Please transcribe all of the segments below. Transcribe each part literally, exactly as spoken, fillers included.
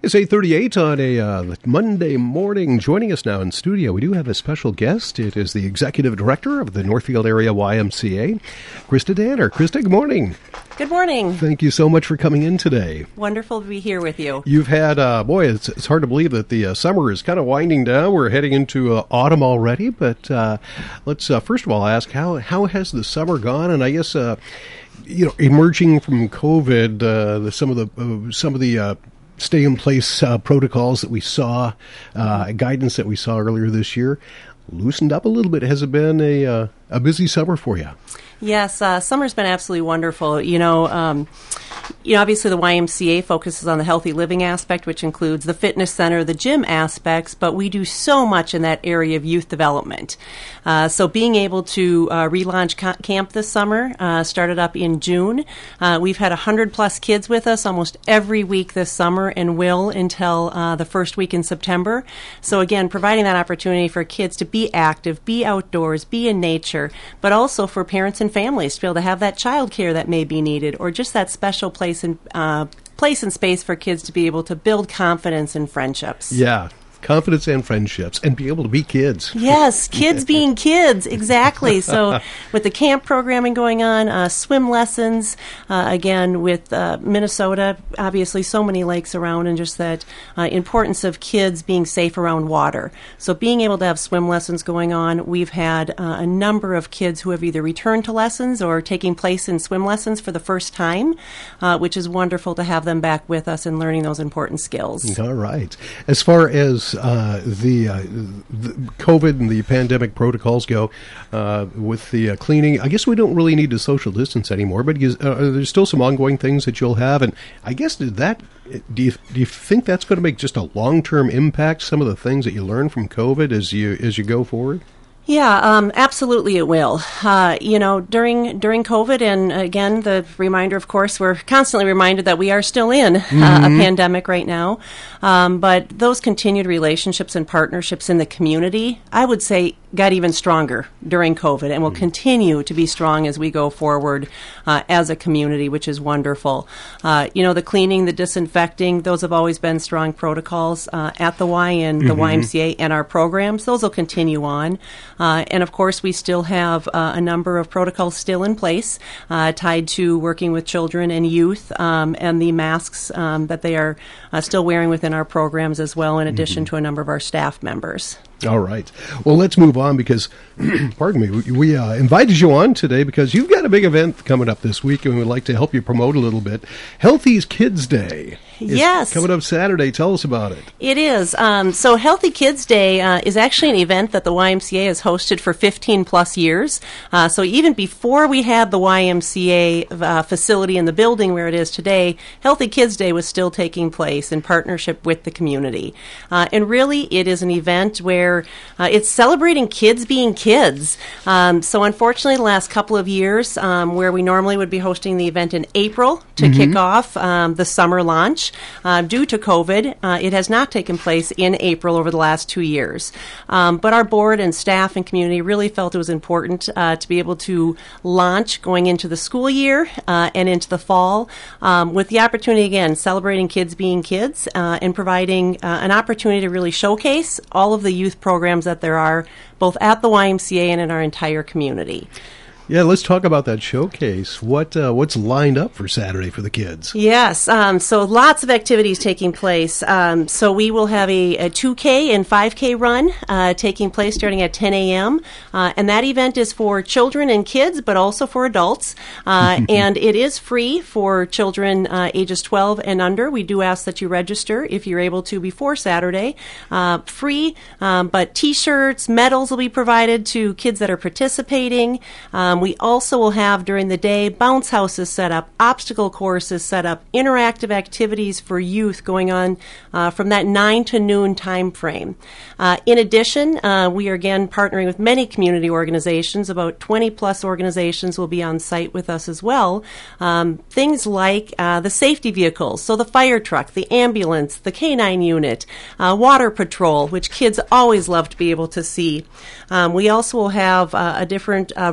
It's eight thirty-eight on a uh, Monday morning. Joining us now in studio, we do have a special guest. It is the Executive Director of the Northfield Area Y M C A, Krista Danner. Krista, good morning. Good morning. Thank you so much for coming in today. Wonderful to be here with you. You've had, uh, boy, it's, it's hard to believe that the uh, summer is kind of winding down. We're heading into uh, autumn already, but uh, let's uh, first of all ask, how how has the summer gone? And I guess, uh, you know, emerging from COVID, uh, the, some of the uh, some of the uh, stay-in-place uh, protocols that we saw, uh, guidance that we saw earlier this year, loosened up a little bit. Has it been a uh, a busy summer for you? Yes, uh, summer's been absolutely wonderful. You know, um, you know, obviously the Y M C A focuses on the healthy living aspect, which includes the fitness center, the gym aspects, but we do so much in that area of youth development. Uh, so being able to uh, relaunch ca- camp this summer, uh, started up in June. Uh, we've had one hundred plus kids with us almost every week this summer and will until uh, the first week in September. So again, providing that opportunity for kids to be active, be outdoors, be in nature, but also for parents and families to be able to have that child care that may be needed, or just that special place and uh, place and space for kids to be able to build confidence and friendships. Yeah. Confidence and friendships, and be able to be kids. Yes, kids being kids, exactly. So with the camp programming going on, uh, swim lessons, uh, again with uh, Minnesota, obviously so many lakes around, and just that uh, importance of kids being safe around water. So being able to have swim lessons going on, we've had uh, a number of kids who have either returned to lessons or taking place in swim lessons for the first time, uh, which is wonderful to have them back with us and learning those important skills. All right. As far as Uh, the, uh, the COVID and the pandemic protocols go, uh, with the uh, cleaning, I guess we don't really need to social distance anymore, but is, uh, there's still some ongoing things that you'll have. And I guess did that, do you, do you think that's going to make just a long-term impact, some of the things that you learn from COVID as you as you go forward? Yeah, um, absolutely it will. Uh, you know, during during COVID, and again, the reminder, of course, we're constantly reminded that we are still in uh, mm-hmm. a pandemic right now. Um, but those continued relationships and partnerships in the community, I would say, got even stronger during COVID and will mm-hmm. continue to be strong as we go forward uh, as a community, which is wonderful. Uh, you know, the cleaning, the disinfecting, those have always been strong protocols uh, at the Y and the mm-hmm. Y M C A and our programs. Those will continue on. Uh, and, of course, we still have uh, a number of protocols still in place uh, tied to working with children and youth um, and the masks um, that they are uh, still wearing within our programs as well, in addition mm-hmm. to a number of our staff members. All right. Well, let's move on because, pardon me, we, we uh, invited you on today because you've got a big event coming up this week and we'd like to help you promote a little bit. Healthy's Kids Day. Yes. Coming up Saturday. Tell us about it. It is. Um, so Healthy Kids Day uh, is actually an event that the Y M C A has hosted for fifteen plus years. Uh, so even before we had the Y M C A uh, facility in the building where it is today, Healthy Kids Day was still taking place in partnership with the community. Uh, and really, it is an event where uh, it's celebrating kids being kids. Um, so unfortunately, the last couple of years, um, where we normally would be hosting the event in April to mm-hmm. kick off um, the summer launch, Uh, due to COVID, uh, it has not taken place in April over the last two years. Um, but our board and staff and community really felt it was important uh, to be able to launch going into the school year uh, and into the fall um, with the opportunity, again, celebrating kids being kids uh, and providing uh, an opportunity to really showcase all of the youth programs that there are both at the Y M C A and in our entire community. Yeah, let's talk about that showcase. What uh, what's lined up for Saturday for the kids? Yes, um, so lots of activities taking place. Um, so we will have a, a two K and five K run uh, taking place starting at ten a.m. Uh, and that event is for children and kids, but also for adults. Uh, and it is free for children uh, ages twelve and under. We do ask that you register if you're able to before Saturday. Uh, free, um, but T-shirts, medals will be provided to kids that are participating. Um, we also will have during the day bounce houses set up, obstacle courses set up, interactive activities for youth going on uh, from that nine to noon time frame. Uh, in addition, uh, we are again partnering with many community organizations. About twenty plus organizations will be on site with us as well. Um, things like uh, the safety vehicles, so the fire truck, the ambulance, the K nine unit, uh, water patrol, which kids always love to be able to see. Um, we also will have uh, a different uh, variety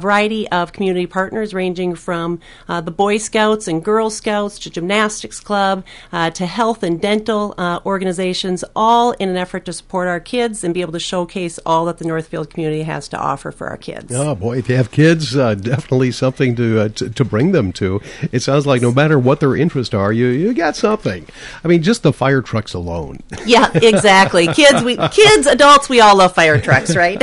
of community partners ranging from uh, the Boy Scouts and Girl Scouts to Gymnastics Club uh, to health and dental uh, organizations, all in an effort to support our kids and be able to showcase all that the Northfield community has to offer for our kids. Oh, boy, if you have kids, uh, definitely something to, uh, to to bring them to. It sounds like no matter what their interests are, you, you got something. I mean, just the fire trucks alone. Yeah, exactly. Kids, we kids, adults, we all love fire trucks, right?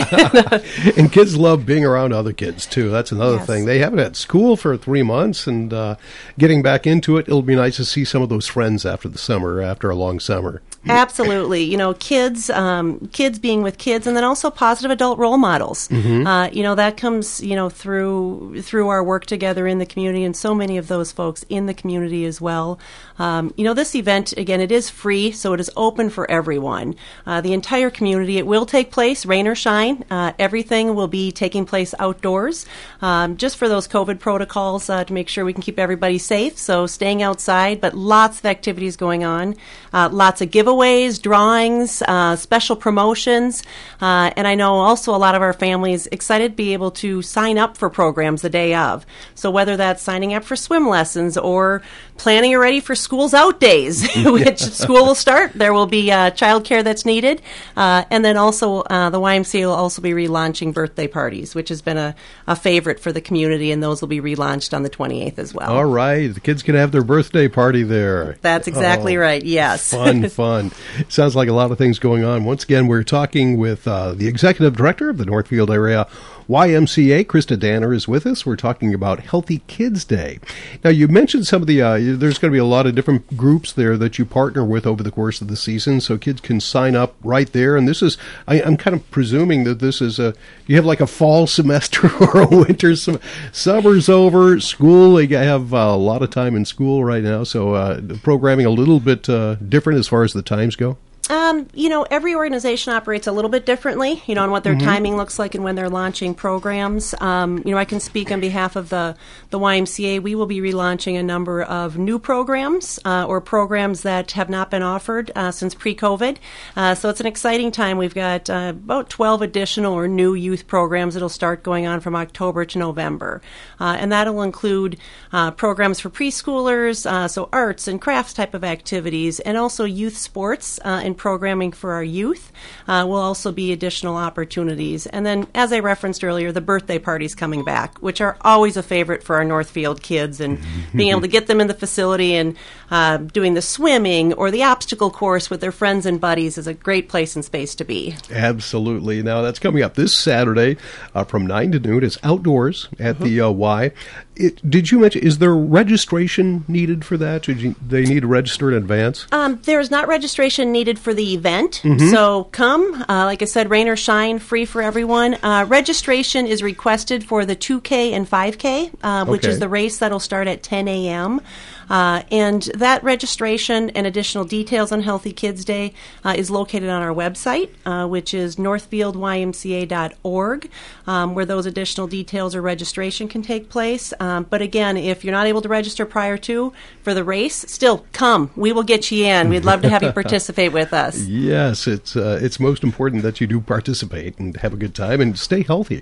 And kids love being around other kids, too. That's another Yes. thing. They haven't had school for three months, and uh, getting back into it, it'll be nice to see some of those friends after the summer, after a long summer. Absolutely. You know, kids, um, kids being with kids, and then also positive adult role models. Mm-hmm. Uh, you know, that comes, you know, through through our work together in the community, and so many of those folks in the community as well. Um, you know, this event, again, it is free, so it is open for everyone. Uh, the entire community, it will take place, rain or shine. Uh, everything will be taking place outdoors, um, just for those COVID protocols uh, to make sure we can keep everybody safe. So staying outside, but lots of activities going on, uh, lots of giveaways, drawings, uh, special promotions, uh, and I know also a lot of our families excited to be able to sign up for programs the day of. So whether that's signing up for swim lessons or planning already for school's out days, which school will start, there will be uh, childcare that's needed, uh, and then also uh, the Y M C A will also be relaunching birthday parties, which has been a, a favorite for the community, and those will be relaunched on the twenty-eighth as well. All right. The kids can have their birthday party there. That's exactly Oh, right, yes. Fun, fun. Sounds like a lot of things going on. Once again, we're talking with uh, the executive director of the Northfield Area Y M C A, Krista Danner, is with us. We're talking about Healthy Kids Day. Now, you mentioned some of the, uh, there's going to be a lot of different groups there that you partner with over the course of the season, so kids can sign up right there. And this is, I, I'm kind of presuming that this is a, you have like a fall semester or a winter sem- summer's over, school, they have uh, a lot of time in school right now, so uh, programming a little bit uh, different as far as the times go. Um, you know, every organization operates a little bit differently, you know, on what their mm-hmm. timing looks like and when they're launching programs. Um, you know, I can speak on behalf of the, the Y M C A. We will be relaunching a number of new programs uh, or programs that have not been offered uh, since pre-COVID. Uh, so it's an exciting time. We've got uh, about twelve additional or new youth programs that will start going on from October to November. Uh, and that will include uh, programs for preschoolers, uh, so arts and crafts type of activities, and also youth sports uh, and programming for our youth uh, will also be additional opportunities. And then, as I referenced earlier, the birthday parties coming back, which are always a favorite for our Northfield kids, and being able to get them in the facility and uh, doing the swimming or the obstacle course with their friends and buddies is a great place and space to be. Absolutely. Now, that's coming up this Saturday uh, from nine to noon. It's outdoors at mm-hmm. the uh, Y. It, did you mention, is there registration needed for that? Did you, they need to register in advance? Um, there's not registration needed for the event. Mm-hmm. So come, uh, like I said, rain or shine, free for everyone. Uh, registration is requested for the two K and five K, uh, which okay. is the race that'll start at ten a.m., Uh, and that registration and additional details on Healthy Kids Day uh, is located on our website, uh, which is northfield y m c a dot org, um, where those additional details or registration can take place. Um, but again, if you're not able to register prior to for the race, still come. We will get you in. We'd love to have you participate with us. Yes, it's uh, it's most important that you do participate and have a good time and stay healthy.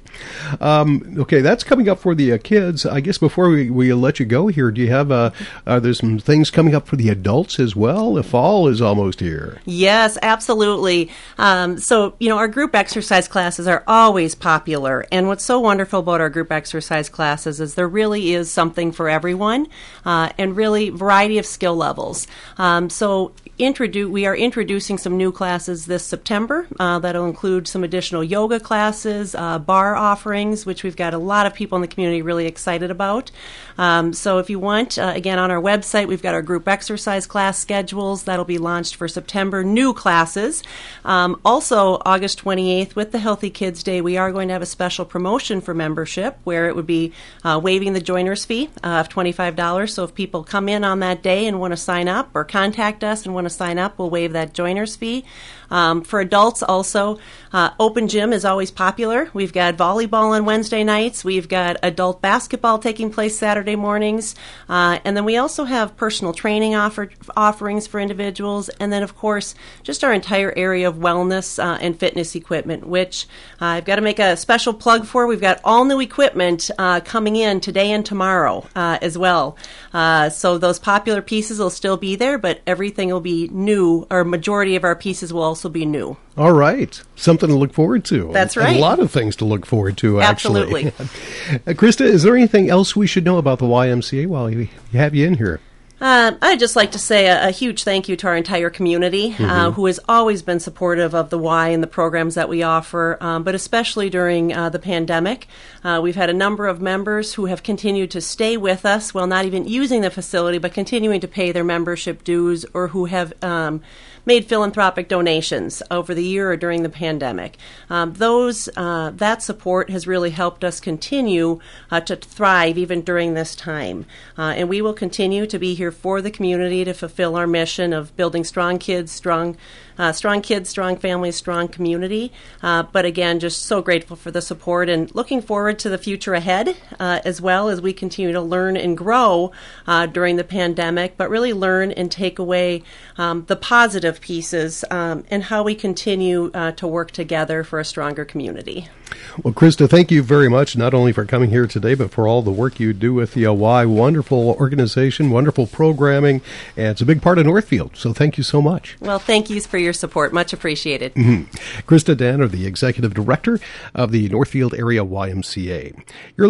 Um, okay, that's coming up for the uh, kids. I guess before we, we let you go here, do you have a uh, there's some things coming up for the adults as well? The fall is almost here. Yes, absolutely. Um, so, you know, our group exercise classes are always popular. And what's so wonderful about our group exercise classes is there really is something for everyone uh, and really variety of skill levels. Um, so introduce we are introducing some new classes this September uh, that'll include some additional yoga classes, uh, bar offerings, which we've got a lot of people in the community really excited about. Um, so if you want, uh, again, on our website, we've got our group exercise class schedules that'll be launched for September, new classes. Um, also, August twenty-eighth, with the Healthy Kids Day, we are going to have a special promotion for membership where it would be uh, waiving the joiner's fee uh, of twenty-five dollars. So if people come in on that day and want to sign up or contact us and want to sign up, we'll waive that joiner's fee. Um, for adults also, uh, open gym is always popular. We've got volleyball on Wednesday nights. We've got adult basketball taking place Saturday mornings. Uh, and then we also also have personal training offer, offerings for individuals, and then, of course, just our entire area of wellness uh, and fitness equipment, which uh, I've got to make a special plug for. We've got all new equipment uh, coming in today and tomorrow uh, as well. Uh, so those popular pieces will still be there, but everything will be new, or majority of our pieces will also be new. All right. Something to look forward to. That's and, right. and a lot of things to look forward to, actually. Absolutely. uh, Krista, is there anything else we should know about the Y M C A while we have you in here? Um, I'd just like to say a, a huge thank you to our entire community, mm-hmm. uh, who has always been supportive of the Y and the programs that we offer, um, but especially during uh, the pandemic. Uh, we've had a number of members who have continued to stay with us while not even using the facility, but continuing to pay their membership dues, or who have um, made philanthropic donations over the year or during the pandemic. Um, those uh, that support has really helped us continue uh, to thrive even during this time, uh, and we will continue to be here for the community to fulfill our mission of building strong kids, strong uh, strong kids, strong families, strong community. Uh, but again, just so grateful for the support and looking forward to the future ahead, uh, as well as we continue to learn and grow uh, during the pandemic, but really learn and take away um, the positive pieces um, and how we continue uh, to work together for a stronger community. Well, Krista, thank you very much, not only for coming here today, but for all the work you do with the uh, Y. Wonderful organization, wonderful programming, and it's a big part of Northfield, so thank you so much. Well, thank you for your support. Much appreciated. Mm-hmm. Krista Danner, the Executive Director of the Northfield Area Y M C A. You're